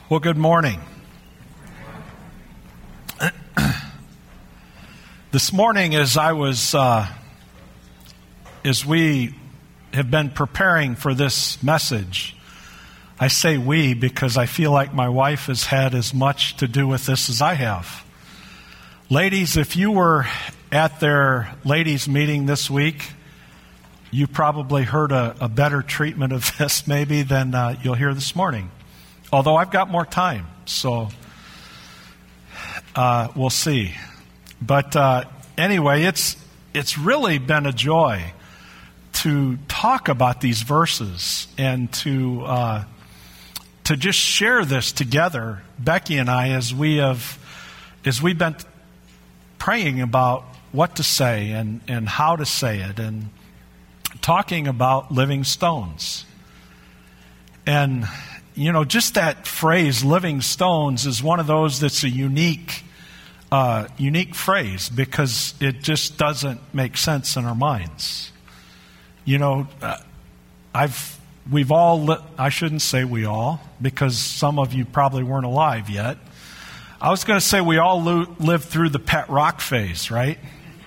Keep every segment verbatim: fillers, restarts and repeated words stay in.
Well, good morning. This morning, as I was, uh, as we have been preparing for this message, I say we because I feel like my wife has had as much to do with this as I have. Ladies, if you were at their ladies' meeting this week, you probably heard a, a better treatment of this maybe than uh, you'll hear this morning. Although I've got more time, so uh, we'll see. But uh, anyway, it's it's really been a joy to talk about these verses and to uh, to just share this together, Becky and I, as we have as we've been praying about what to say and, and how to say it, and talking about living stones. And you know, just that phrase, living stones, is one of those that's a unique, uh, unique phrase because it just doesn't make sense in our minds. You know, uh, I've, we've all, li- I shouldn't say we all, because some of you probably weren't alive yet. I was going to say we all lo- lived through the pet rock phase, right?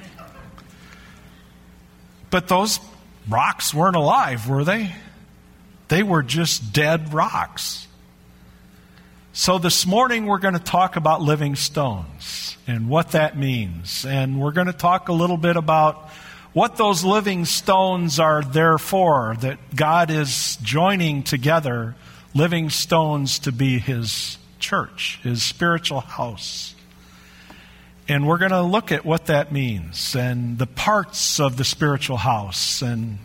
But those rocks weren't alive, were they? They were just dead rocks. So this morning we're going to talk about living stones and what that means. And we're going to talk a little bit about what those living stones are there for, that God is joining together living stones to be His church, His spiritual house. And we're going to look at what that means and the parts of the spiritual house. And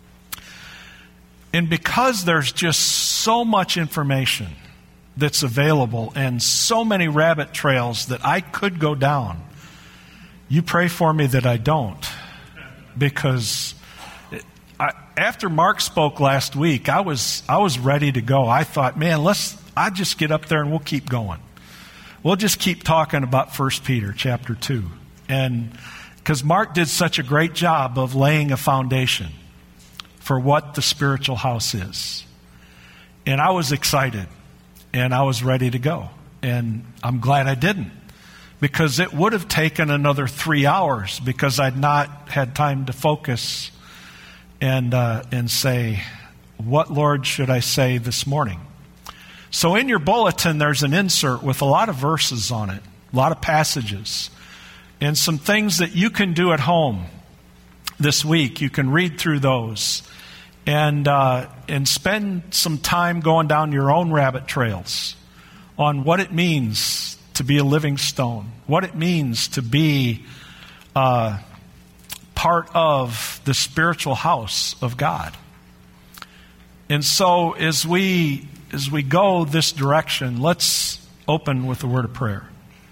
And because there's just so much information that's available and so many rabbit trails that I could go down, you pray for me that I don't. Because I, after Mark spoke last week, I was I was ready to go. I thought, man, let's I just get up there and we'll keep going. We'll just keep talking about First Peter chapter two. And because Mark did such a great job of laying a foundation for what the spiritual house is. And I was excited, and I was ready to go. And I'm glad I didn't, because it would have taken another three hours because I'd not had time to focus and uh, and say, what, Lord, should I say this morning? So in your bulletin, there's an insert with a lot of verses on it, a lot of passages, and some things that you can do at home this week. You can read through those and uh, and spend some time going down your own rabbit trails on what it means to be a living stone, what it means to be uh, part of the spiritual house of God. And so as we as we go this direction, let's open with a word of prayer.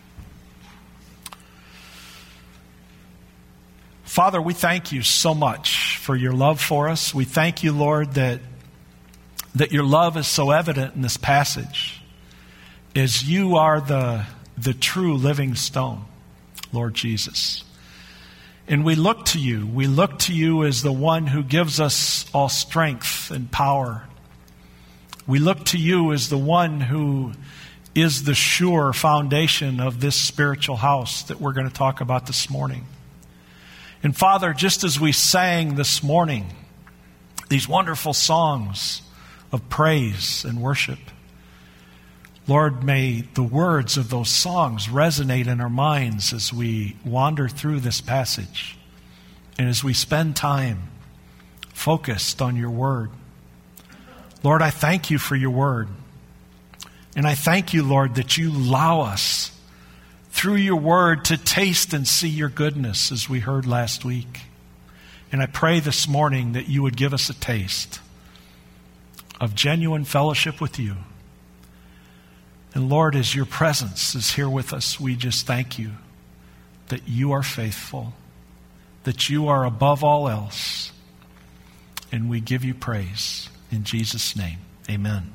Father, we thank you so much for your love for us. We thank you, Lord, that that your love is so evident in this passage, as you are the, the true living stone, Lord Jesus. And we look to you. We look to you as the one who gives us all strength and power. We look to you as the one who is the sure foundation of this spiritual house that we're going to talk about this morning. And Father, just as we sang this morning, these wonderful songs of praise and worship, Lord, may the words of those songs resonate in our minds as we wander through this passage and as we spend time focused on your word. Lord, I thank you for your word. And I thank you, Lord, that you allow us through your word to taste and see your goodness, as we heard last week. And I pray this morning that you would give us a taste of genuine fellowship with you. And Lord, as your presence is here with us, we just thank you that you are faithful, that you are above all else. And we give you praise in Jesus' name. Amen.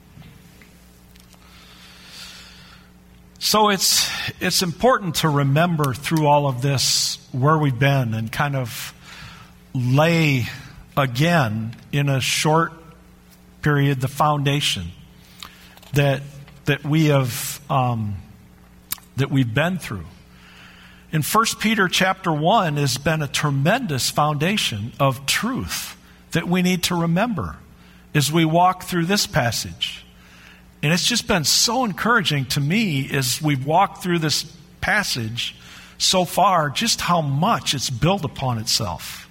So it's it's important to remember through all of this where we've been and kind of lay again in a short period the foundation that that we have um, that we've been through. In First Peter chapter one has been a tremendous foundation of truth that we need to remember as we walk through this passage. And it's just been so encouraging to me as we've walked through this passage so far, just how much it's built upon itself.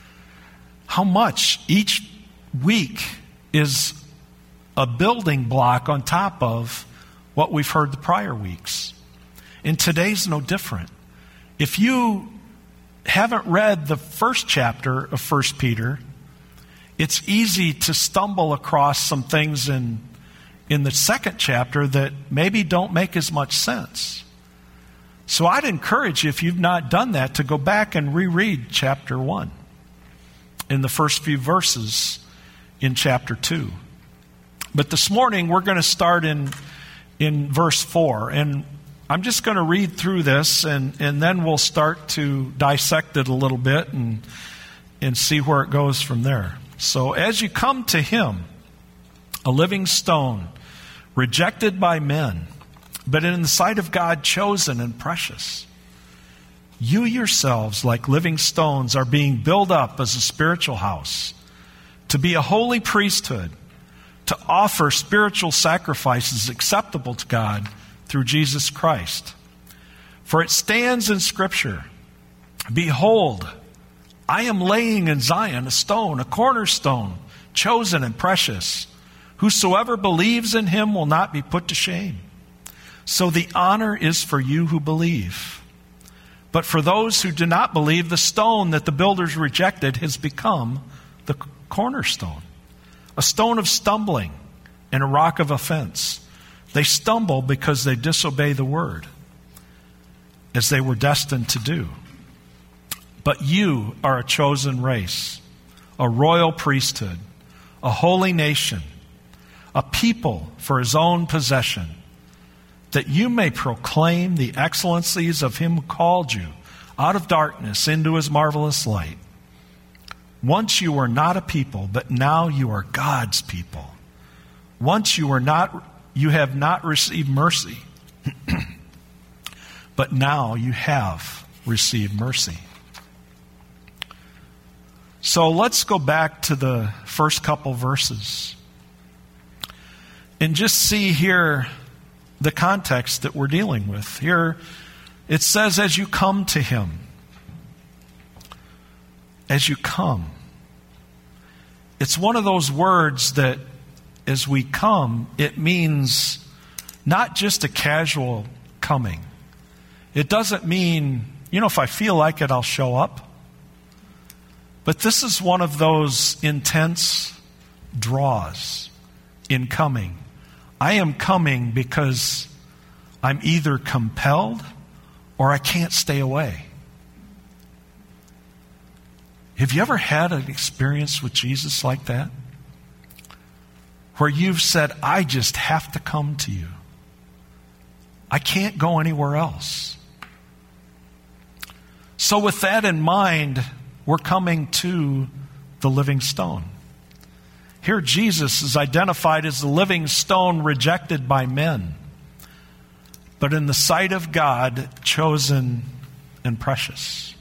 How much each week is a building block on top of what we've heard the prior weeks. And today's no different. If you haven't read the first chapter of First Peter, it's easy to stumble across some things in, in the second chapter that maybe don't make as much sense. So I'd encourage you, if you've not done that, to go back and reread chapter one in the first few verses in chapter two. But this morning we're going to start in, in verse four. And I'm just going to read through this, and, and then we'll start to dissect it a little bit and, and see where it goes from there. So as you come to him, a living stone, rejected by men, but in the sight of God chosen and precious, you yourselves, like living stones, are being built up as a spiritual house, to be a holy priesthood, to offer spiritual sacrifices acceptable to God through Jesus Christ. For it stands in Scripture, behold, I am laying in Zion a stone, a cornerstone, chosen and precious. Whosoever believes in him will not be put to shame. So the honor is for you who believe. But for those who do not believe, the stone that the builders rejected has become the cornerstone, a stone of stumbling and a rock of offense. They stumble because they disobey the word, as they were destined to do. But you are a chosen race, a royal priesthood, a holy nation, a people for his own possession, that you may proclaim the excellencies of him who called you out of darkness into his marvelous light. Once you were not a people, but now you are God's people. Once you were not You have not received mercy, but now you have received mercy. So let's go back to the first couple verses and just see here the context that we're dealing with. Here it says, as you come to him, as you come. It's one of those words that as we come, it means not just a casual coming. It doesn't mean, you know, if I feel like it, I'll show up. But this is one of those intense draws in coming. I am coming because I'm either compelled or I can't stay away. Have you ever had an experience with Jesus like that? Where you've said, I just have to come to you. I can't go anywhere else. So with that in mind, we're coming to the living stone. Here Jesus is identified as the living stone rejected by men, but in the sight of God, chosen and precious.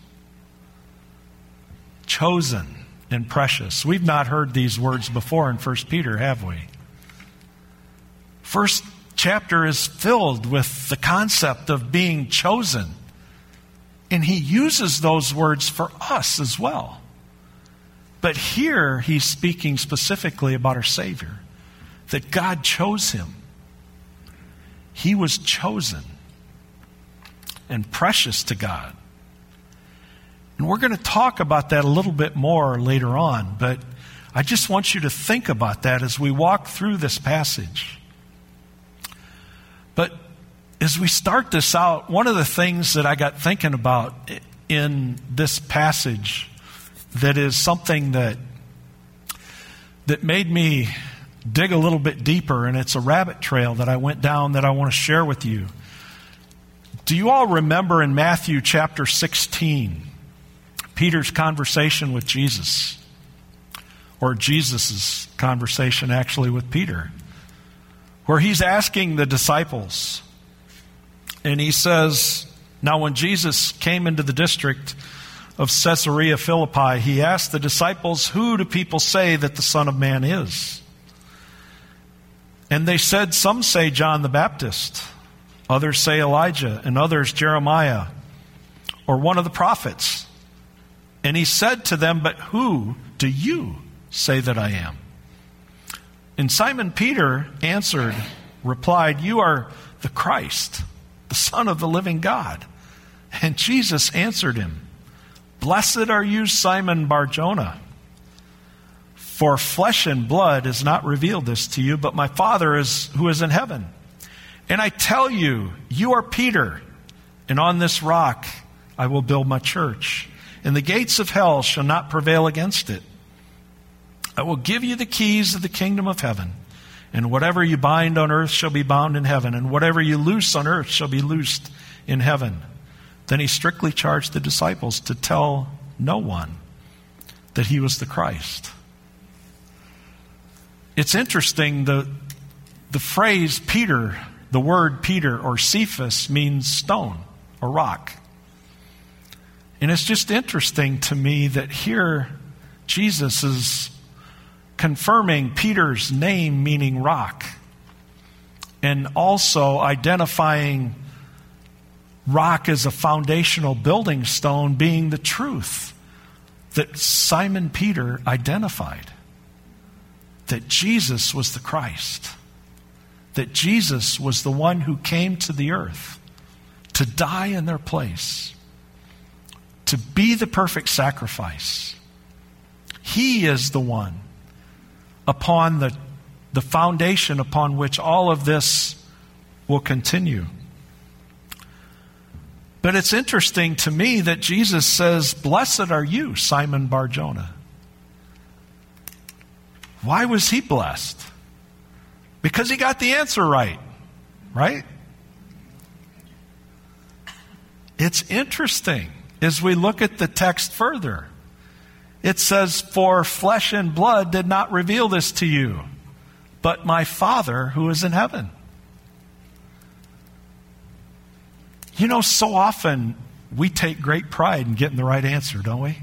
Chosen and precious. We've not heard these words before in First Peter, have we? First chapter is filled with the concept of being chosen. And he uses those words for us as well. But here he's speaking specifically about our Savior, that God chose him. He was chosen and precious to God. And we're going to talk about that a little bit more later on, but I just want you to think about that as we walk through this passage. But as we start this out, one of the things that I got thinking about in this passage that is something that that made me dig a little bit deeper, and it's a rabbit trail that I went down that I want to share with you. Do you all remember in Matthew chapter sixteen, Peter's conversation with Jesus? Or Jesus' conversation actually with Peter. where he's asking the disciples, and he says, now when Jesus came into the district of Caesarea Philippi, he asked the disciples, who do people say that the Son of Man is? And they said, some say John the Baptist, others say Elijah, and others Jeremiah, or one of the prophets. And he said to them, but who do you say that I am? And Simon Peter answered, replied, you are the Christ, the Son of the living God. And Jesus answered him, blessed are you, Simon Bar-Jonah, for flesh and blood has not revealed this to you, but my Father is who is in heaven. And I tell you, you are Peter, and on this rock I will build my church, and the gates of hell shall not prevail against it. I will give you the keys of the kingdom of heaven, and whatever you bind on earth shall be bound in heaven, and whatever you loose on earth shall be loosed in heaven. Then he strictly charged the disciples to tell no one that he was the Christ. It's interesting, the, the phrase Peter, the word Peter or Cephas means stone or rock. And it's just interesting to me that here Jesus is confirming Peter's name meaning rock, and also identifying rock as a foundational building stone being the truth that Simon Peter identified. That Jesus was the Christ. That Jesus was the one who came to the earth to die in their place. To be the perfect sacrifice. He is the one upon the, the foundation upon which all of this will continue. But it's interesting to me that Jesus says, blessed are you, Simon Bar-Jonah. Why was he blessed? Because he got the answer right, right? It's interesting as we look at the text further. It says, for flesh and blood did not reveal this to you, but my Father who is in heaven. You know, so often we take great pride in getting the right answer, don't we?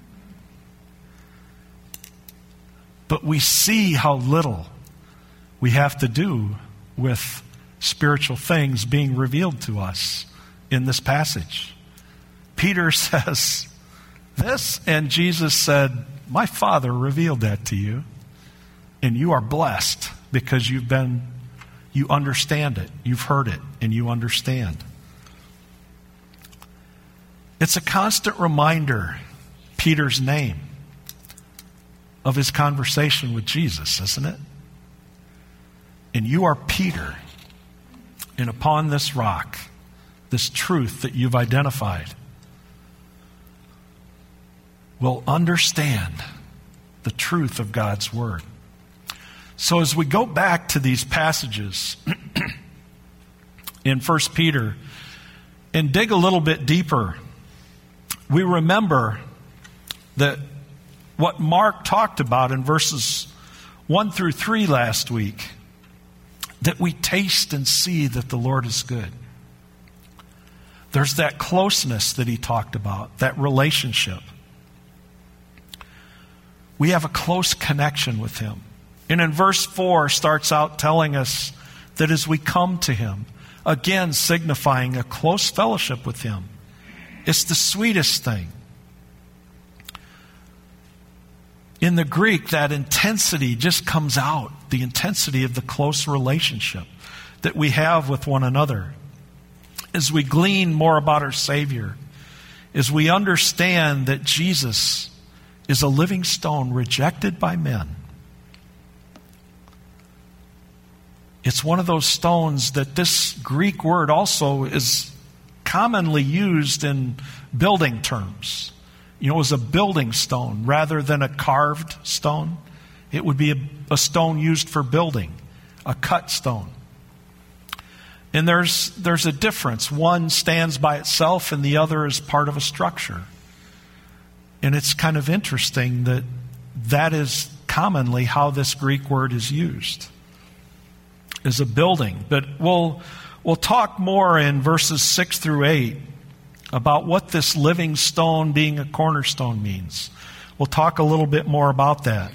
But we see how little we have to do with spiritual things being revealed to us in this passage. Peter says this, and Jesus said, my Father revealed that to you, and you are blessed because you've been, you understand it, you've heard it, and you understand. It's a constant reminder, Peter's name, of his conversation with Jesus, isn't it? And you are Peter, and upon this rock, this truth that you've identified, will understand the truth of God's Word. So as we go back to these passages in First Peter and dig a little bit deeper, we remember that what Mark talked about in verses one through three last week, that we taste and see that the Lord is good. There's that closeness that he talked about, that relationship. We have a close connection with him. And in verse four starts out telling us that as we come to him, again signifying a close fellowship with him, it's the sweetest thing. In the Greek, that intensity just comes out, the intensity of the close relationship that we have with one another. As we glean more about our Savior, as we understand that Jesus is a living stone rejected by men. It's one of those stones that this Greek word also is commonly used in building terms. You know, it was a building stone rather than a carved stone. It would be a, a stone used for building, a cut stone. And there's there's a difference. One stands by itself and the other is part of a structure. And it's kind of interesting that that is commonly how this Greek word is used. is a building. But we'll, we'll talk more in verses six through eight about what this living stone being a cornerstone means. We'll talk a little bit more about that.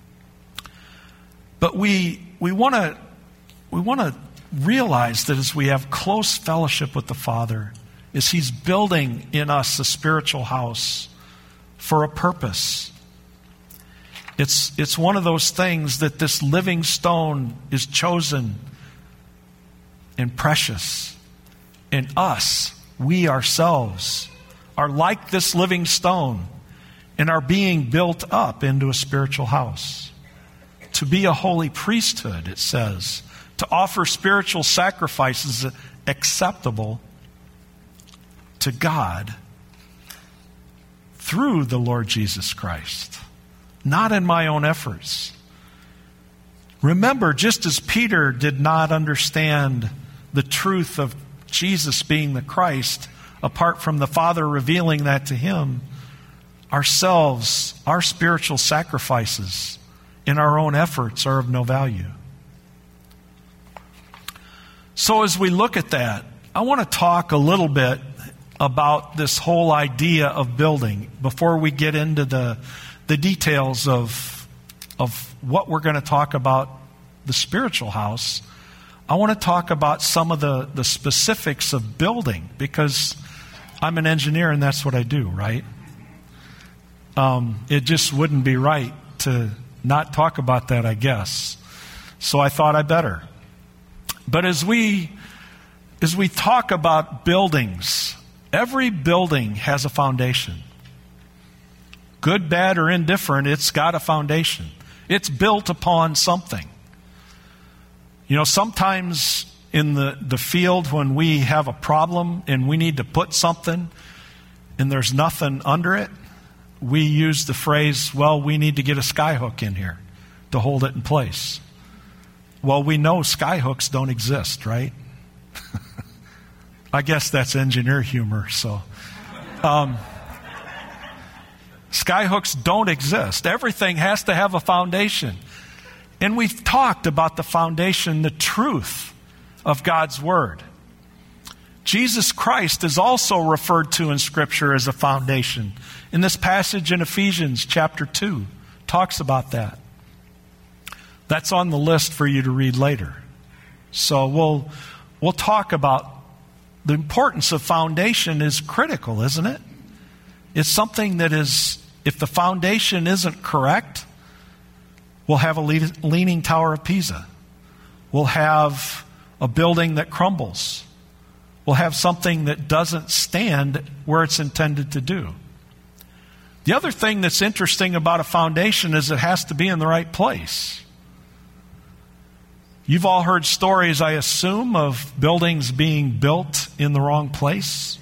But we we want to we want to realize that as we have close fellowship with the Father, is He's building in us a spiritual house for a purpose. It's it's one of those things that this living stone is chosen and precious. And us, we ourselves, are like this living stone and are being built up into a spiritual house. To be a holy priesthood, it says, to offer spiritual sacrifices acceptable to God through the Lord Jesus Christ, not in my own efforts. Remember, just as Peter did not understand the truth of Jesus being the Christ, apart from the Father revealing that to him, ourselves, our spiritual sacrifices in our own efforts are of no value. So as we look at that, I want to talk a little bit about this whole idea of building before we get into the, the details of, of what we're going to talk about, the spiritual house. I want to talk about some of the, the specifics of building, because I'm an engineer and that's what I do, right? Um, it just wouldn't be right to not talk about that, I guess. So I thought I better. But as we as we talk about buildings, every building has a foundation. Good, bad, or indifferent, it's got a foundation. It's built upon something. You know, sometimes in the, the field when we have a problem and we need to put something and there's nothing under it, we use the phrase, well, we need to get a skyhook in here to hold it in place. Well, we know skyhooks don't exist, right? I guess that's engineer humor. So, um, skyhooks don't exist. Everything has to have a foundation. And we've talked about the foundation, the truth of God's Word. Jesus Christ is also referred to in Scripture as a foundation. In this passage in Ephesians chapter two, talks about that. That's on the list for you to read later. So we'll we'll talk about the importance of foundation is critical, isn't it? It's something that is, if the foundation isn't correct, we'll have a leaning Tower of Pisa. We'll have a building that crumbles. We'll have something that doesn't stand where it's intended to do. The other thing that's interesting about a foundation is it has to be in the right place. You've all heard stories, I assume, of buildings being built in the wrong place.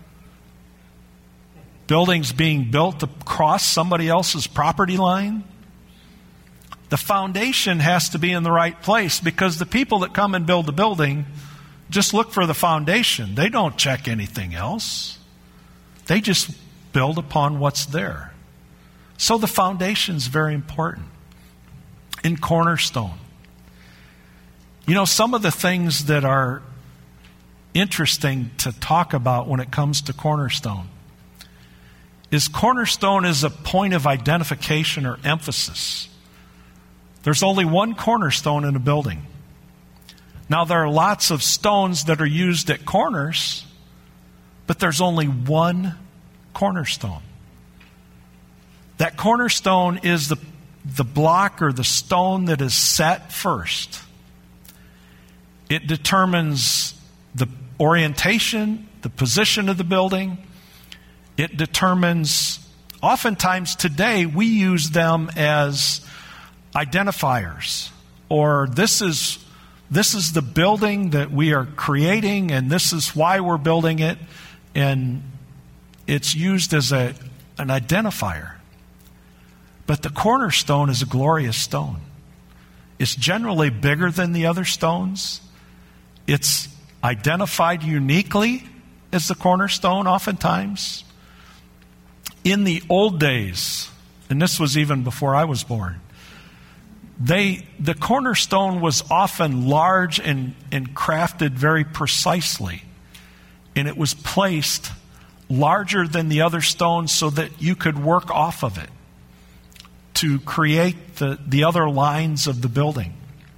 Buildings being built across somebody else's property line. The foundation has to be in the right place, because the people that come and build the building just look for the foundation. They don't check anything else. They just build upon what's there. So the foundation's very important. In Cornerstone, you know, some of the things that are interesting to talk about when it comes to Cornerstone is Cornerstone is a point of identification or emphasis. There's only one cornerstone in a building. Now, there are lots of stones that are used at corners, but there's only one cornerstone. That cornerstone is the, the block or the stone that is set first. It determines the orientation, the position of the building. It determines, oftentimes today, we use them as identifiers, or this is this is the building that we are creating, and this is why we're building it, and it's used as a an identifier. But the cornerstone is a glorious stone. It's generally bigger than the other stones. It's identified uniquely as the cornerstone oftentimes. In the old days, and this was even before I was born, they the cornerstone was often large and, and crafted very precisely. And it was placed larger than the other stones so that you could work off of it to create the, the other lines of the building.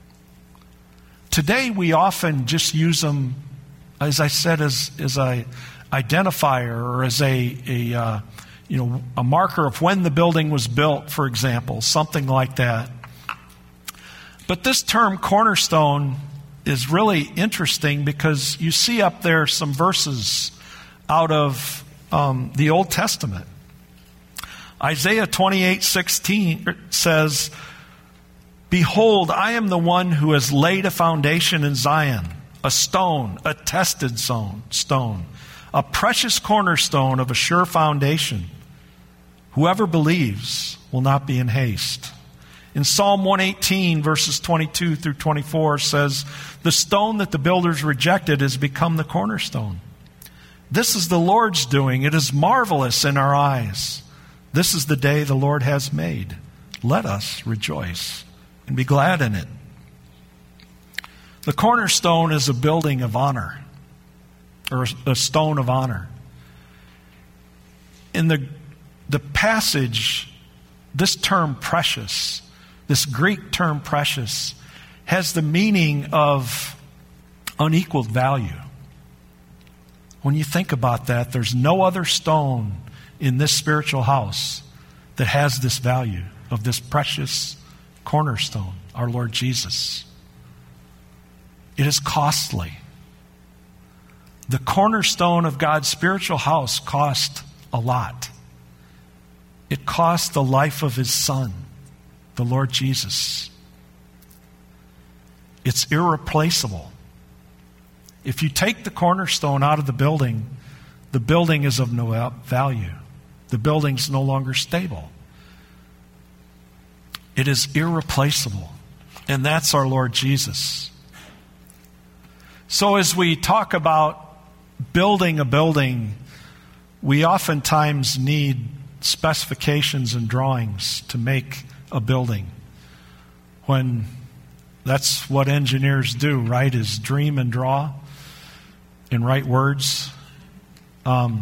Today we often just use them, as I said, as, as a identifier or as a, a uh, you know a marker of when the building was built, for example, something like that. But this term cornerstone is really interesting because you see up there some verses out of um, the Old Testament. Isaiah twenty-eight sixteen says, "Behold, I am the one who has laid a foundation in Zion, a stone, a tested stone, a precious cornerstone of a sure foundation. Whoever believes will not be in haste." In Psalm one eighteen, verses twenty-two through twenty-four says, "The stone that the builders rejected has become the cornerstone. This is the Lord's doing. It is marvelous in our eyes. This is the day the Lord has made. Let us rejoice and be glad in it." The cornerstone is a building of honor, or a stone of honor. In the, the passage, this term precious, this Greek term precious, has the meaning of unequaled value. When you think about that, there's no other stone in this spiritual house that has this value of this precious cornerstone, our Lord Jesus. It is costly. The cornerstone of God's spiritual house cost a lot. It cost the life of His Son, the Lord Jesus. It's irreplaceable. If you take the cornerstone out of the building, the building is of no value. The building's no longer stable. It is irreplaceable. And that's our Lord Jesus. So as we talk about building a building, we oftentimes need specifications and drawings to make a building. When that's what engineers do, right? Is dream and draw and write words. Um,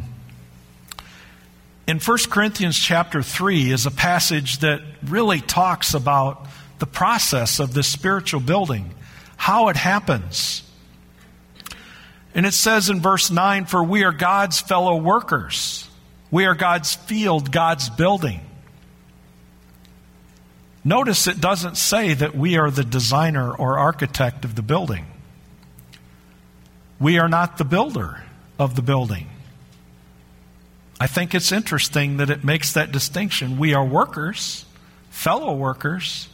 in First Corinthians chapter three is a passage that really talks about the process of this spiritual building, how it happens. And it says in verse nine, "For we are God's fellow workers. We are God's field, God's building." Notice it doesn't say that we are the designer or architect of the building. We are not the builder of the building. I think it's interesting that it makes that distinction. We are workers, fellow workers,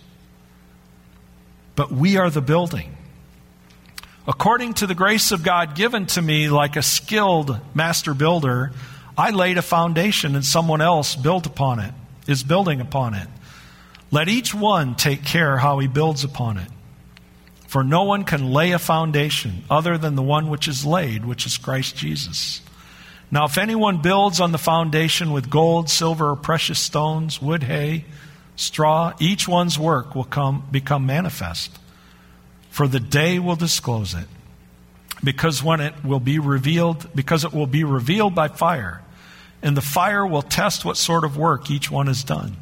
but we are the building. "According to the grace of God given to me, like a skilled master builder, I laid a foundation and someone else built upon it, is building upon it. Let each one take care how he builds upon it. For no one can lay a foundation other than the one which is laid, which is Christ Jesus. Now if anyone builds on the foundation with gold, silver, or precious stones, wood, hay, straw, each one's work will come become manifest. For the day will disclose it, because when it will be revealed, because it will be revealed by fire, and the fire will test what sort of work each one has done.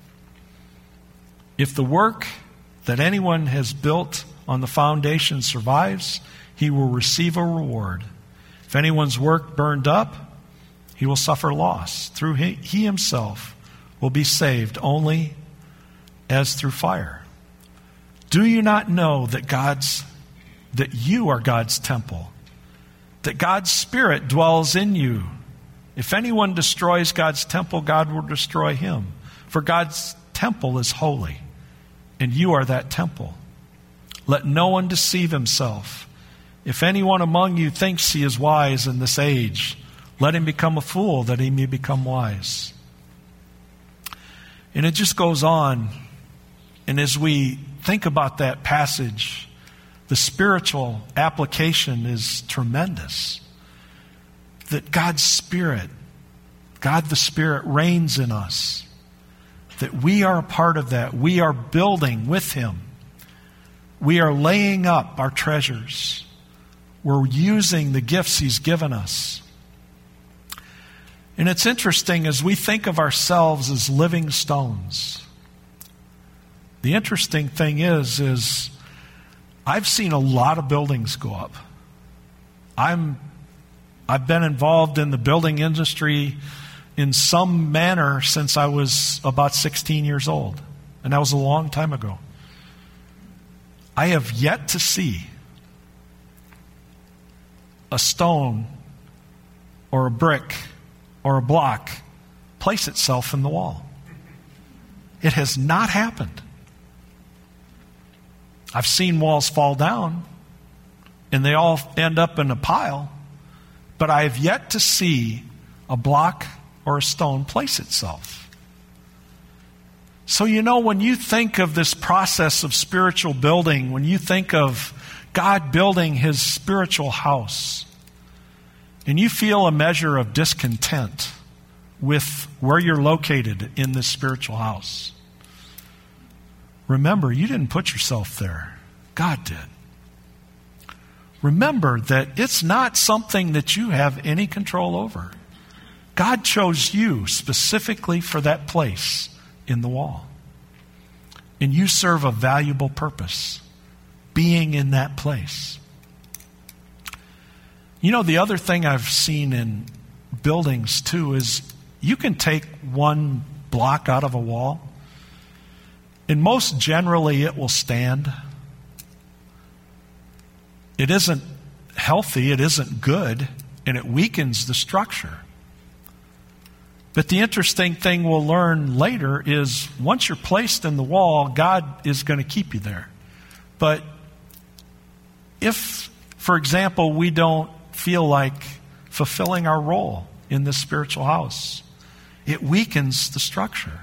If the work that anyone has built on the foundation survives, he will receive a reward. If anyone's work burned up, he will suffer loss. Through he, he himself will be saved only as through fire. Do you not know that God's that you are God's temple, that God's Spirit dwells in you? If anyone destroys God's temple, God will destroy him. For God's temple is holy, and you are that temple. Let no one deceive himself. If anyone among you thinks he is wise in this age, let him become a fool that he may become wise. And it just goes on. And as we think about that passage, the spiritual application is tremendous. That God's Spirit, God the Spirit reigns in us. that we are a part of that. We are building with Him. We are laying up our treasures. We're using the gifts He's given us. And it's interesting as we think of ourselves as living stones. The interesting thing is, is I've seen a lot of buildings go up. I'm, I've been involved in the building industry in some manner since I was about sixteen years old. And that was a long time ago. I have yet to see a stone or a brick or a block place itself in the wall. It has not happened. I've seen walls fall down and they all end up in a pile, but I have yet to see a block or a stone place itself. So, you know, when you think of this process of spiritual building, when you think of God building His spiritual house, and you feel a measure of discontent with where you're located in this spiritual house, remember, you didn't put yourself there. God did. Remember that it's not something that you have any control over. God chose you specifically for that place in the wall. And you serve a valuable purpose, being in that place. You know, the other thing I've seen in buildings too is you can take one block out of a wall, and most generally it will stand. It isn't healthy, it isn't good, and it weakens the structure. But the interesting thing we'll learn later is once you're placed in the wall, God is going to keep you there. But if, for example, we don't feel like fulfilling our role in this spiritual house, it weakens the structure.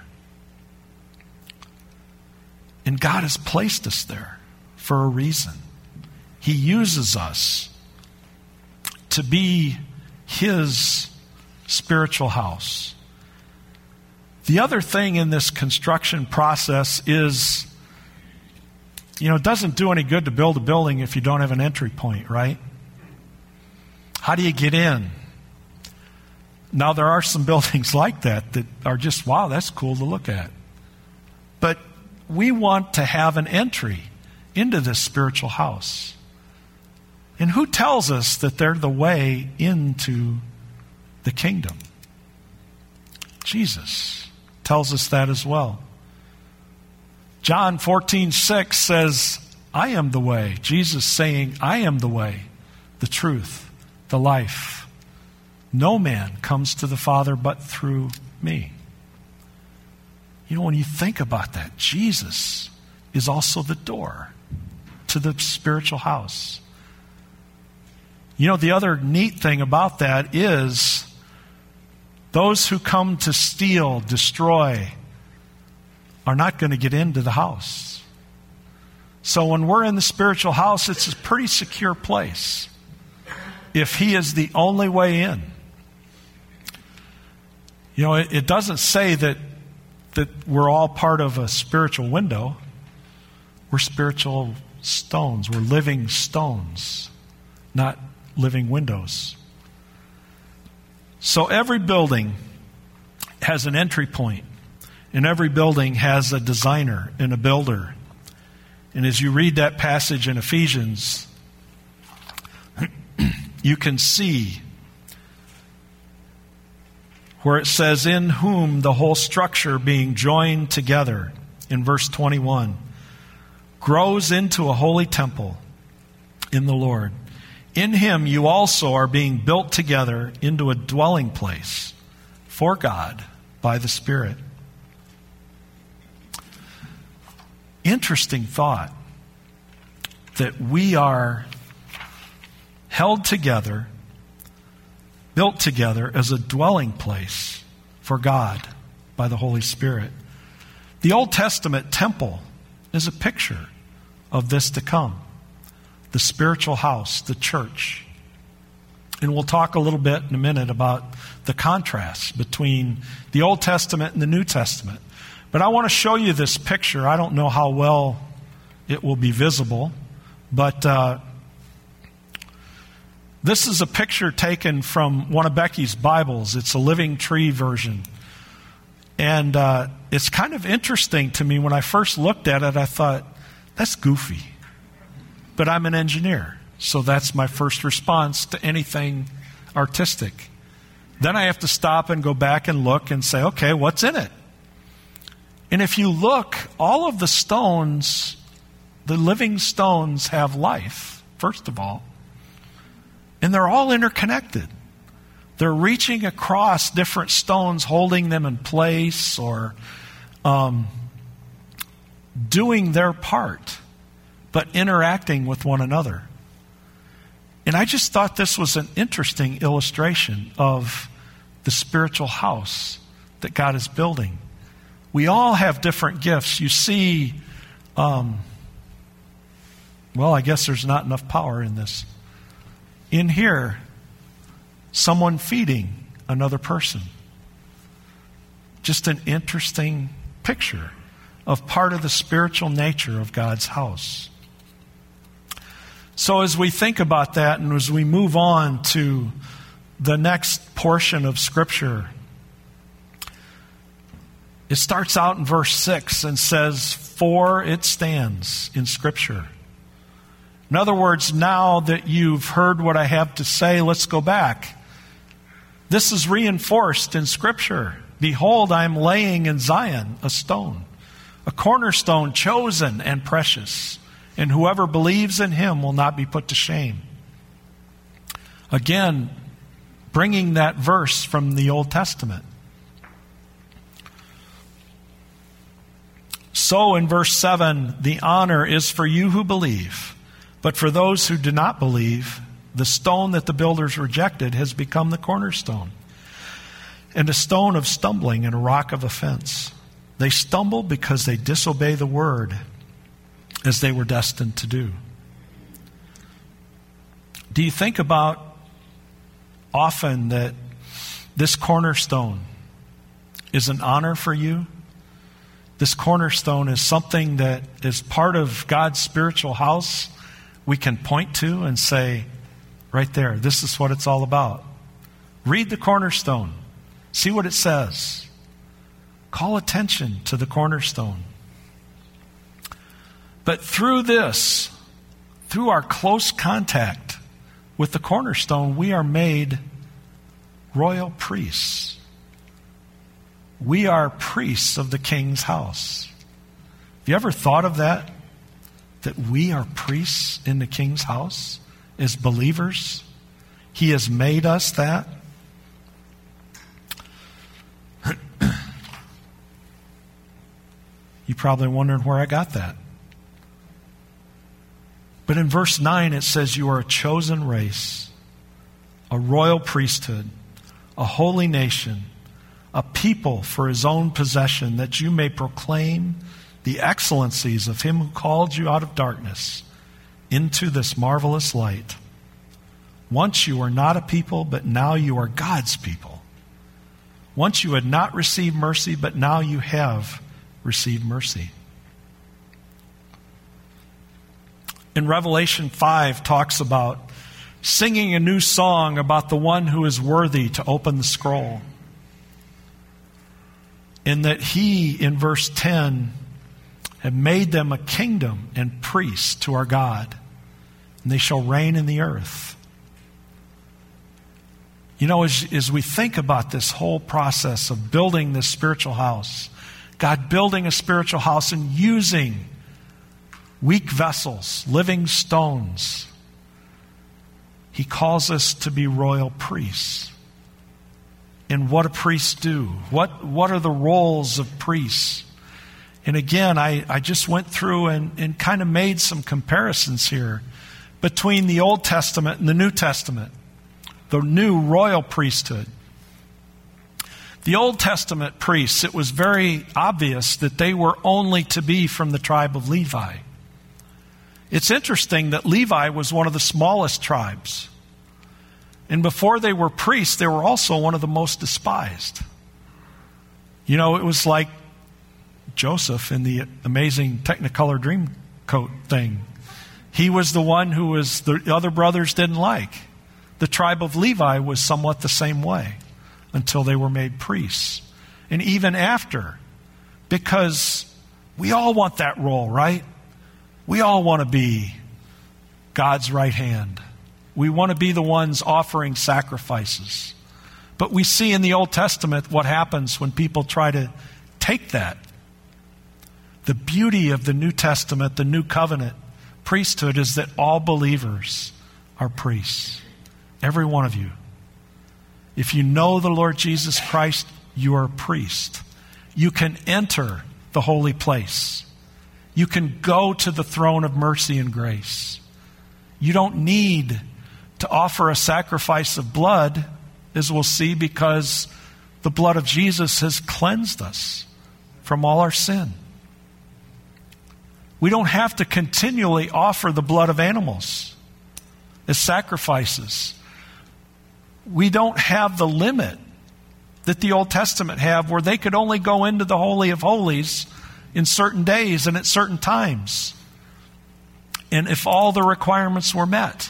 And God has placed us there for a reason. He uses us to be His spiritual house. The other thing in this construction process is, you know, it doesn't do any good to build a building if you don't have an entry point, right? How do you get in? Now, there are some buildings like that that are just, wow, that's cool to look at. But we want to have an entry into this spiritual house. And who tells us that they're the way into the kingdom? Jesus tells us that as well. John fourteen six says, I am the way. Jesus saying, I am the way, the truth, the life. No man comes to the Father but through me. You know, when you think about that, Jesus is also the door to the spiritual house. You know, the other neat thing about that is those who come to steal, destroy, are not going to get into the house. So when we're in the spiritual house, it's a pretty secure place if He is the only way in. You know, it, it doesn't say that, that we're all part of a spiritual window. We're spiritual stones. We're living stones, not living windows. So every building has an entry point, and every building has a designer and a builder. And as you read that passage in Ephesians, you can see where it says, in whom the whole structure being joined together, in verse twenty-one, grows into a holy temple in the Lord. In Him you also are being built together into a dwelling place for God by the Spirit. Interesting thought that we are held together, built together as a dwelling place for God by the Holy Spirit. The Old Testament temple is a picture of this to come. The spiritual house, the church. And we'll talk a little bit in a minute about the contrast between the Old Testament and the New Testament. But I want to show you this picture. I don't know how well it will be visible, but uh, this is a picture taken from one of Becky's Bibles. It's a Living Tree version. And uh, it's kind of interesting to me. When I first looked at it, I thought, that's goofy. But I'm an engineer, so that's my first response to anything artistic. Then I have to stop and go back and look and say, okay, what's in it? And if you look, all of the stones, the living stones have life, first of all. And they're all interconnected. They're reaching across different stones, holding them in place or um, doing their part, but interacting with one another. And I just thought this was an interesting illustration of the spiritual house that God is building. We all have different gifts. You see, um, well, I guess there's not enough power in this. In here, someone feeding another person. Just an interesting picture of part of the spiritual nature of God's house. So as we think about that and as we move on to the next portion of Scripture, it starts out in verse six and says, "For it stands," in Scripture. In other words, now that you've heard what I have to say, let's go back. This is reinforced in Scripture. "Behold, I am laying in Zion a stone, a cornerstone chosen and precious, and whoever believes in him will not be put to shame." Again, bringing that verse from the Old Testament. So in verse seven, "The honor is for you who believe, but for those who do not believe, the stone that the builders rejected has become the cornerstone, and a stone of stumbling and a rock of offense. They stumble because they disobey the word, as they were destined to do." Do you think about often that this cornerstone is an honor for you? This cornerstone is something that is part of God's spiritual house we can point to and say, right there, this is what it's all about. Read the cornerstone. See what it says. Call attention to the cornerstone. But through this, through our close contact with the cornerstone, we are made royal priests. We are priests of the King's house. Have you ever thought of that? That we are priests in the King's house as believers? He has made us that. You're probably wondering where I got that. But in verse nine it says, "You are a chosen race, a royal priesthood, a holy nation, a people for his own possession, that you may proclaim the excellencies of him who called you out of darkness into this marvelous light. Once you were not a people, but now you are God's people. Once you had not received mercy, but now you have received mercy." In Revelation five talks about singing a new song about the one who is worthy to open the scroll. And that he, in verse ten, had made them a kingdom and priests to our God, and they shall reign in the earth. You know, as, as we think about this whole process of building this spiritual house, God building a spiritual house and using weak vessels, living stones, He calls us to be royal priests. And what do priests do? What, what are the roles of priests? And again, I, I just went through and, and kind of made some comparisons here between the Old Testament and the New Testament, the new royal priesthood. The Old Testament priests, it was very obvious that they were only to be from the tribe of Levi. It's interesting that Levi was one of the smallest tribes. And before they were priests, they were also one of the most despised. You know, it was like Joseph in the amazing Technicolor Dreamcoat thing. He was the one who was the other brothers didn't like. The tribe of Levi was somewhat the same way until they were made priests. And even after, because we all want that role, right? We all want to be God's right hand. We want to be the ones offering sacrifices. But we see in the Old Testament what happens when people try to take that. The beauty of the New Testament, the New Covenant priesthood, is that all believers are priests. Every one of you. If you know the Lord Jesus Christ, you are a priest. You can enter the holy place. You can go to the throne of mercy and grace. You don't need to offer a sacrifice of blood, as we'll see, because the blood of Jesus has cleansed us from all our sin. We don't have to continually offer the blood of animals as sacrifices. We don't have the limit that the Old Testament have, where they could only go into the Holy of Holies in certain days and at certain times. And if all the requirements were met.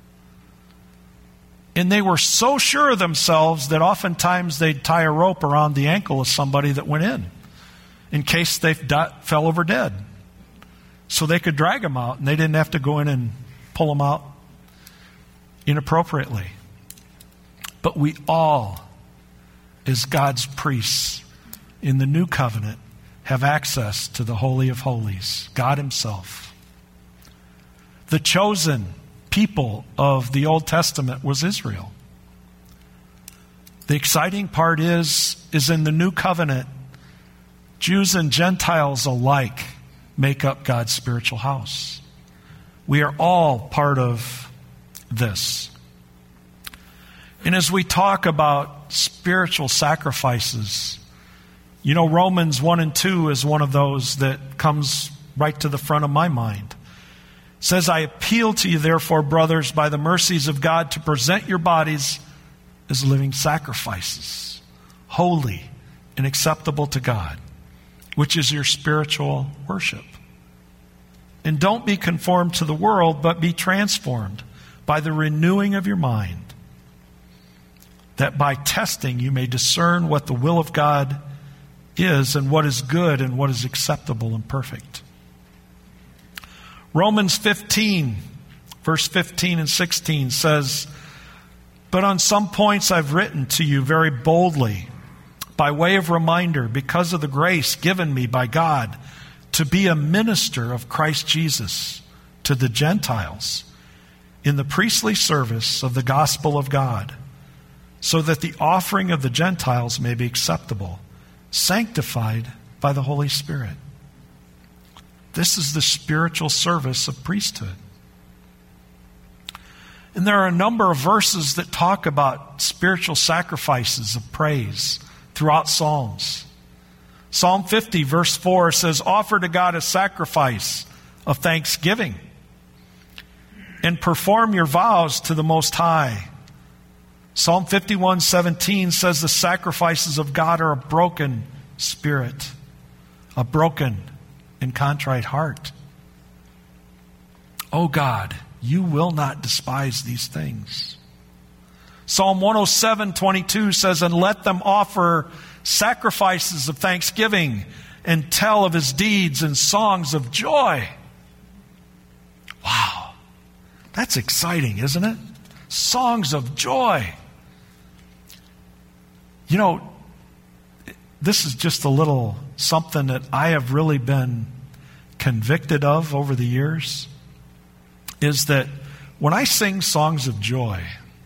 And they were so sure of themselves that oftentimes they'd tie a rope around the ankle of somebody that went in, in case they di- fell over dead. So they could drag them out, and they didn't have to go in and pull them out inappropriately. But we all, as God's priests in the new covenant, have access to the Holy of Holies, God Himself. The chosen people of the Old Testament was Israel. The exciting part is, is in the new covenant, Jews and Gentiles alike make up God's spiritual house. We are all part of this. And as we talk about spiritual sacrifices, you know, Romans one and two is one of those that comes right to the front of my mind. It says, I appeal to you, therefore, brothers, by the mercies of God, to present your bodies as living sacrifices, holy and acceptable to God, which is your spiritual worship. And don't be conformed to the world, but be transformed by the renewing of your mind, that by testing you may discern what the will of God is and what is good and what is acceptable and perfect. Romans fifteen, verse fifteen and sixteen says, but on some points I've written to you very boldly, by way of reminder, because of the grace given me by God to be a minister of Christ Jesus to the Gentiles in the priestly service of the gospel of God, so that the offering of the Gentiles may be acceptable, sanctified by the Holy Spirit. This is the spiritual service of priesthood. And there are a number of verses that talk about spiritual sacrifices of praise throughout Psalms. Psalm fifty, verse four says, offer to God a sacrifice of thanksgiving and perform your vows to the Most High. Psalm fifty-one, seventeen says the sacrifices of God are a broken spirit, a broken and contrite heart. Oh God, you will not despise these things. Psalm one oh seven, twenty-two says, and let them offer sacrifices of thanksgiving and tell of His deeds and songs of joy. Wow, that's exciting, isn't it? Songs of joy. You know, this is just a little something that I have really been convicted of over the years, is that when I sing songs of joy,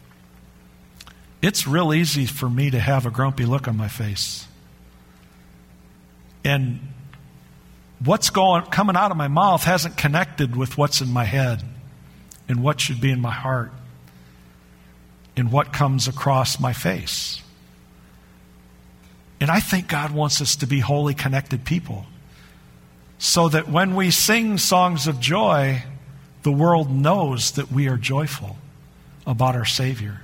it's real easy for me to have a grumpy look on my face. And what's going coming out of my mouth hasn't connected with what's in my head and what should be in my heart and what comes across my face. And I think God wants us to be wholly connected people, so that when we sing songs of joy, the world knows that we are joyful about our Savior.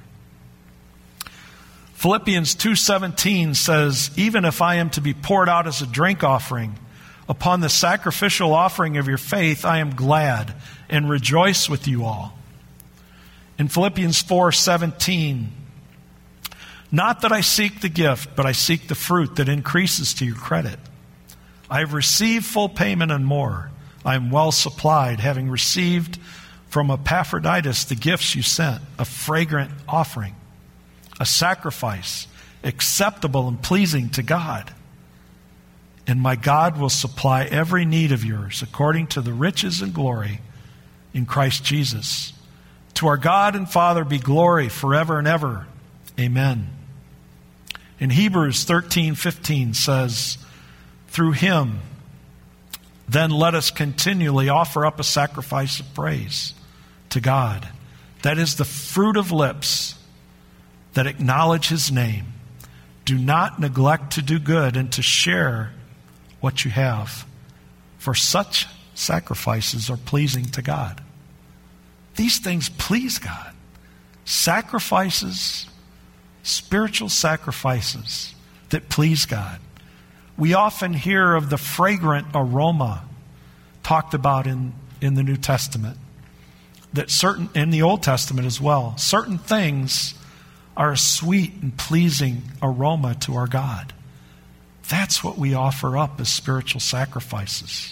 Philippians two seventeen says, even if I am to be poured out as a drink offering Upon the sacrificial offering of your faith, I am glad and rejoice with you all. In Philippians four seventeen, not that I seek the gift, but I seek the fruit that increases to your credit. I have received full payment and more. I am well supplied, having received from Epaphroditus the gifts you sent, a fragrant offering, a sacrifice acceptable and pleasing to God. And my God will supply every need of yours according to the riches and glory in Christ Jesus. To our God and Father be glory forever and ever. Amen. In Hebrews thirteen fifteen says, through him, then let us continually offer up a sacrifice of praise to God. That is the fruit of lips that acknowledge his name. Do not neglect to do good and to share what you have, for such sacrifices are pleasing to God. These things please God. Sacrifices, spiritual sacrifices that please God. We often hear of the fragrant aroma talked about in, in the New Testament. That certain, in the Old Testament as well, certain things are a sweet and pleasing aroma to our God. That's what we offer up as spiritual sacrifices.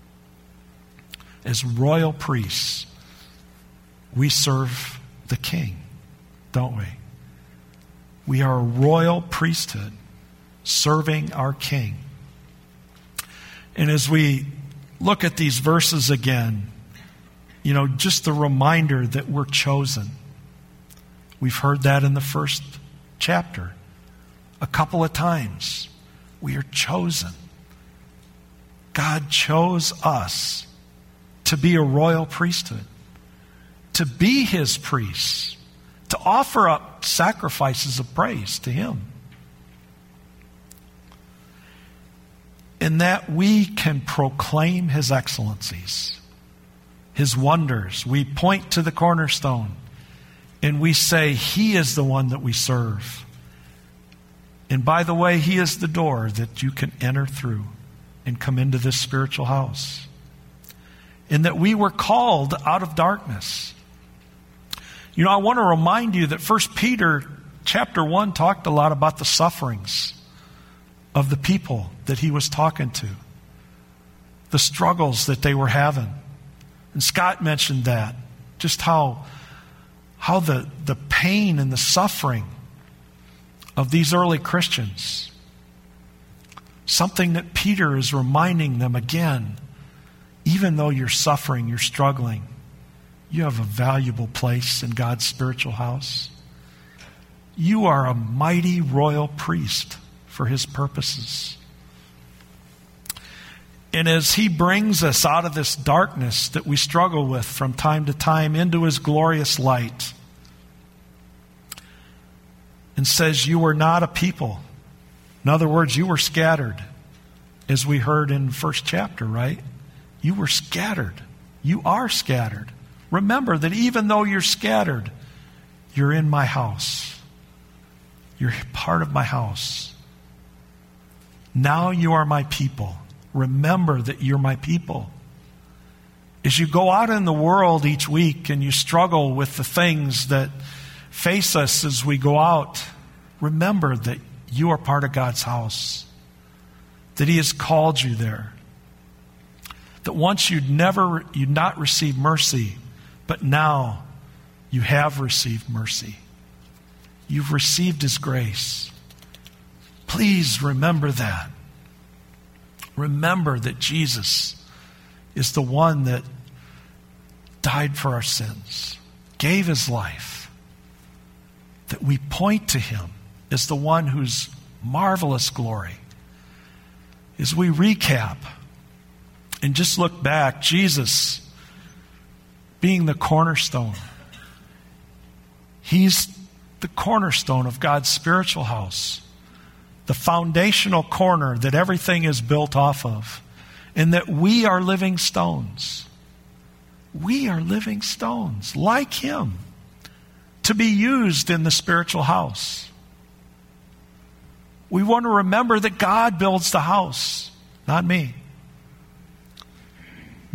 As royal priests, we serve the King, don't we? We are a royal priesthood serving our King. And as we look at these verses again, you know, just the reminder that we're chosen. We've heard that in the first chapter a couple of times. We are chosen. God chose us to be a royal priesthood, to be his priests, to offer up sacrifices of praise to him. In that we can proclaim his excellencies, his wonders. We point to the cornerstone and we say he is the one that we serve. And by the way, he is the door that you can enter through and come into this spiritual house. And that we were called out of darkness. You know, I want to remind you that First Peter chapter one talked a lot about the sufferings of the people that he was talking to. The struggles that they were having. And Scott mentioned that. Just how, how the, the pain and the suffering of these early Christians. Something that Peter is reminding them again. Even though you're suffering, you're struggling, you have a valuable place in God's spiritual house. You are a mighty royal priest for his purposes. And as he brings us out of this darkness that we struggle with from time to time into his glorious light, and says, you were not a people. In other words, you were scattered, as we heard in the first chapter, right? You were scattered. You are scattered. Remember that even though you're scattered, you're in my house. You're part of my house. Now you are my people. Remember that you're my people. As you go out in the world each week and you struggle with the things that face us as we go out, remember that you are part of God's house. That he has called you there. That once you'd never, you'd not receive mercy, but now you have received mercy. You've received his grace. Please remember that. Remember that Jesus is the one that died for our sins, gave his life, that we point to him as the one whose marvelous glory. As we recap and just look back, Jesus being the cornerstone. He's the cornerstone of God's spiritual house. The foundational corner that everything is built off of. And that we are living stones. We are living stones like him to be used in the spiritual house. We want to remember that God builds the house, not me.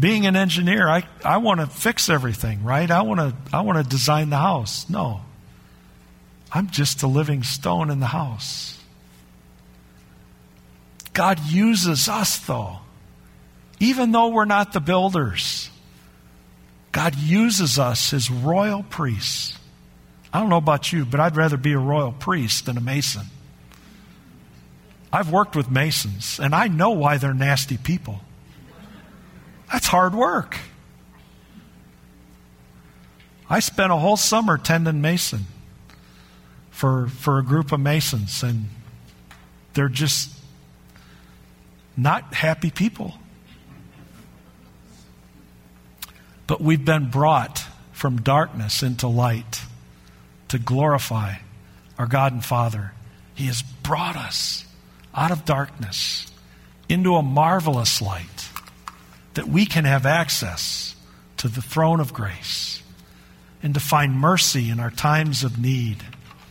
being an engineer, I, I want to fix everything, right? I want to I want to design the house. No. I'm just a living stone in the house. God uses us, though. Even though we're not the builders, God uses us as royal priests. I don't know about you, but I'd rather be a royal priest than a mason. I've worked with masons, and I know why they're nasty people. That's hard work. I spent a whole summer tending mason for, for a group of masons, and they're just not happy people. But we've been brought from darkness into light to glorify our God and Father. He has brought us out of darkness into a marvelous light that we can have access to the throne of grace and to find mercy in our times of need.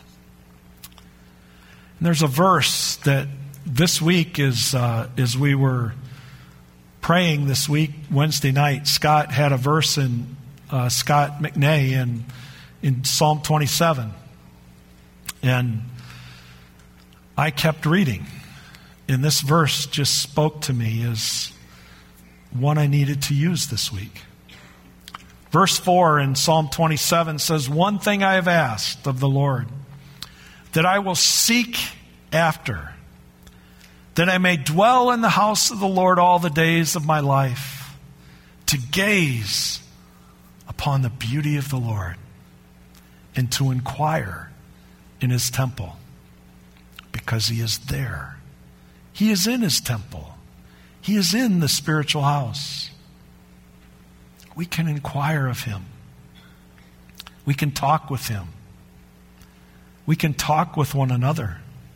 And there's a verse that this week is, uh, as we were praying this week, Wednesday night, Scott had a verse in uh, Scott McNay in, in Psalm twenty-seven. And I kept reading. And this verse just spoke to me as one I needed to use this week. Verse four in Psalm twenty-seven says, "One thing I have asked of the Lord, that I will seek after, that I may dwell in the house of the Lord all the days of my life, to gaze upon the beauty of the Lord and to inquire in his temple, because he is there." He is in his temple. He is in the spiritual house. We can inquire of him. We can talk with him. We can talk with one another.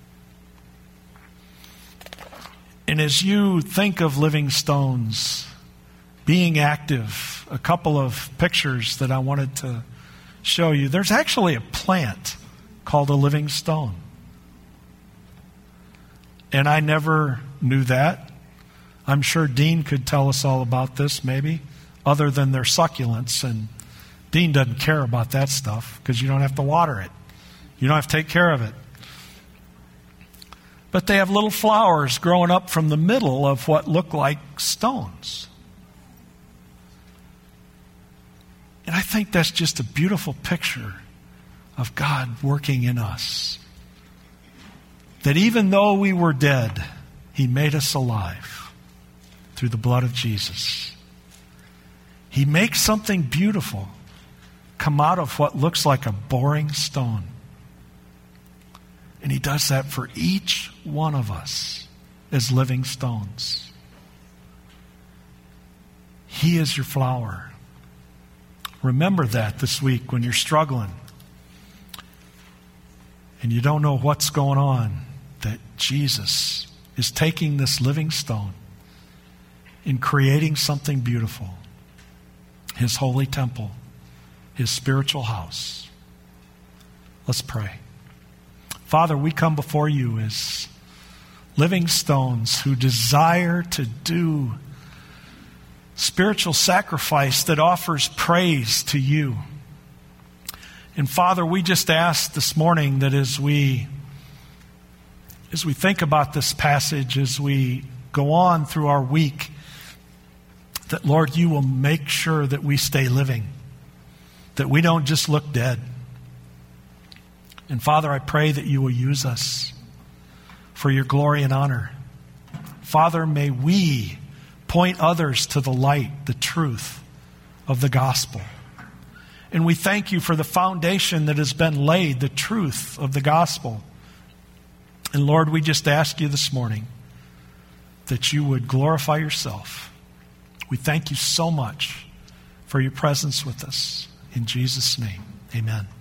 And as you think of living stones, being active, a couple of pictures that I wanted to show you. There's actually a plant called a living stone. And I never knew that. I'm sure Dean could tell us all about this, maybe, other than their succulents. And Dean doesn't care about that stuff because you don't have to water it. You don't have to take care of it. But they have little flowers growing up from the middle of what look like stones. And I think that's just a beautiful picture of God working in us. That even though we were dead, he made us alive through the blood of Jesus. He makes something beautiful come out of what looks like a boring stone. And he does that for each one of us as living stones. He is your flower. Remember that this week when you're struggling and you don't know what's going on, that Jesus is taking this living stone and creating something beautiful. His holy temple, his spiritual house. Let's pray. Father, we come before you as living stones who desire to do spiritual sacrifice that offers praise to you. And Father, we just ask this morning that as we as we think about this passage, as we go on through our week, that Lord, you will make sure that we stay living, that we don't just look dead. And Father, I pray that you will use us for your glory and honor. Father, may we point others to the light, the truth of the gospel. And we thank you for the foundation that has been laid, the truth of the gospel. And Lord, we just ask you this morning that you would glorify yourself. We thank you so much for your presence with us. In Jesus' name, amen.